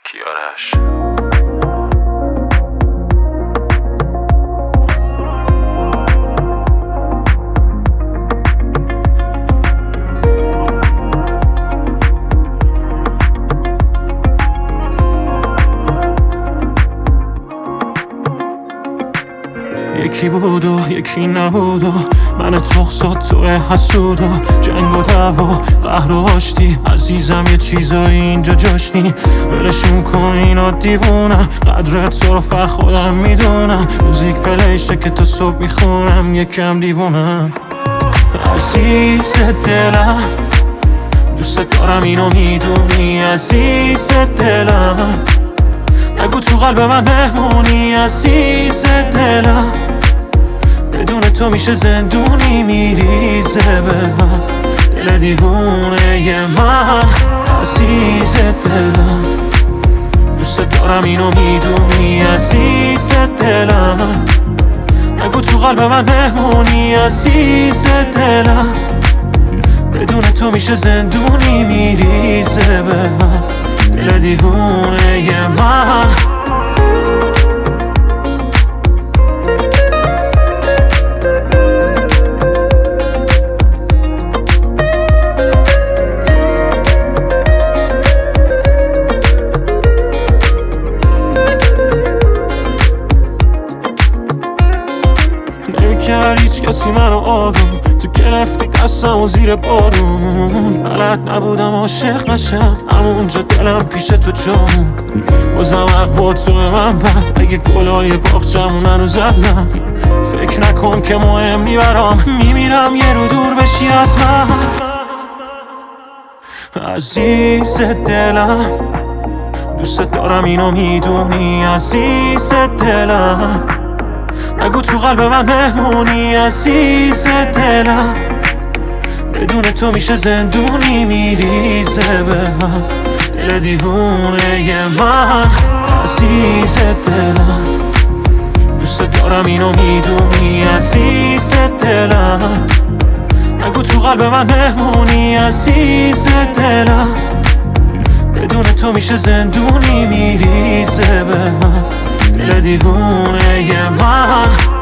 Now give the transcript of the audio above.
کیارش. یکی بود و یکی نبود و من تخصات توی حسود و جنگ و دعوا قهر و آشتی. عزیزم یه چیزایی اینجا جاشنی، ولشون کن اینا دیوونم. قدرت تو رو فقط خودم میدونم، موزیک پلیشه که تا صبح میخونم. یکم دیوونم عزیز دلم، دوست دارم اینو میدونی عزیز دلم. نگو تو قلب من مهمونی عزیز دلم، بدون تو میشه زندونی میریزه به هم. دل دیوونه من عزیز دلم، دوست دارم اینو میدونی عزیز دلم. نگو تو قلب من مهمونی عزیز دلم، بدون تو میشه زندونی میریزه به هم. دل دیوونه من نمیکرد هیچ کسی منو آروم، تو گرفتی دستم و زیر بارون. بلد نبودم عاشق نشم، همونجا دلم پیش تو جامون. بازم حق تو به من بد، اگه گلای باغچمون هنوز زدم. فکر نکن که مهم نی برام، میمیرم یه رو دور بشی از من عزیز دلم. دوست دارم اینو میدونی عزیز دلم. نگو تو قلب من مهمونی عزیز دلم، بدون تو میشه زندونی میریزه به هم. دل دیوونه من عزیز دلم، دوست دارم اینو میدونی عزیز دلم. نگو تو قلب من مهمونی عزیز دلم، بدون تو میشه زندونی میریزه به هم. دل دیوونه من